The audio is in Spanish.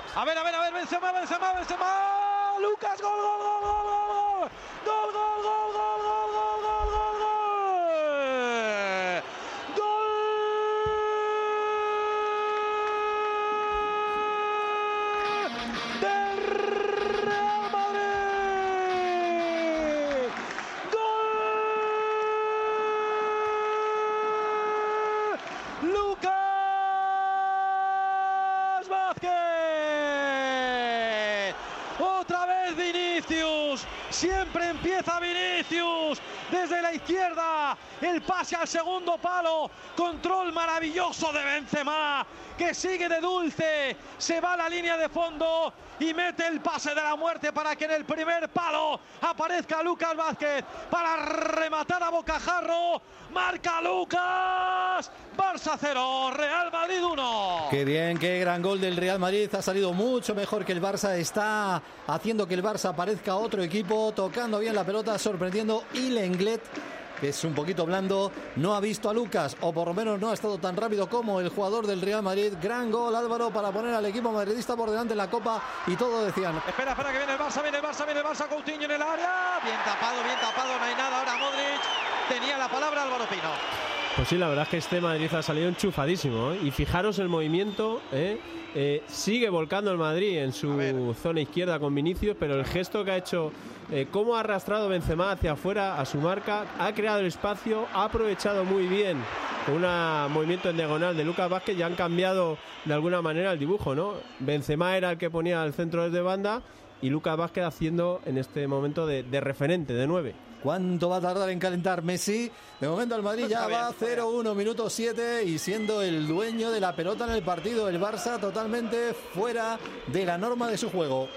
A ver, Benzema. Lucas, gol. Gol. Del Real Madrid. Gol. Lucas Vázquez. Otra vez Vinicius. Siempre empieza Vinicius desde la izquierda, el pase al segundo palo, control maravilloso de Benzema, que sigue de dulce, se va a la línea de fondo y mete el pase de la muerte para que en el primer palo aparezca Lucas Vázquez para rematar a bocajarro. Marca Lucas. Barça 0, Real Madrid 1. Qué bien, qué gran gol del Real Madrid. Ha salido mucho mejor que el Barça. Está haciendo que el Barça parezca otro equipo, tocando bien la pelota, sorprendiendo. Y Lenglet, que es un poquito blando, no ha visto a Lucas, o por lo menos no ha estado tan rápido como el jugador del Real Madrid. Gran gol, Álvaro, para poner al equipo madridista por delante en la Copa, y todo decían. Espera, que viene el Barça, Coutinho en el área. Bien tapado, no hay nada ahora Modric. Tenía la palabra Álvaro Pino. Pues sí, la verdad es que este Madrid ha salido enchufadísimo, ¿eh? Y fijaros el movimiento, sigue volcando el Madrid en su zona izquierda con Vinicius, pero el gesto que ha hecho, cómo ha arrastrado Benzema hacia afuera a su marca, ha creado el espacio, ha aprovechado muy bien con un movimiento en diagonal de Lucas Vázquez, y han cambiado de alguna manera el dibujo, ¿no? Benzema era el que ponía al centro desde banda y Lucas Vázquez haciendo en este momento de referente, de 9. ¿Cuánto va a tardar en calentar Messi? De momento el Madrid ya va 0-1, minuto 7, y siendo el dueño de la pelota en el partido. El Barça totalmente fuera de la norma de su juego.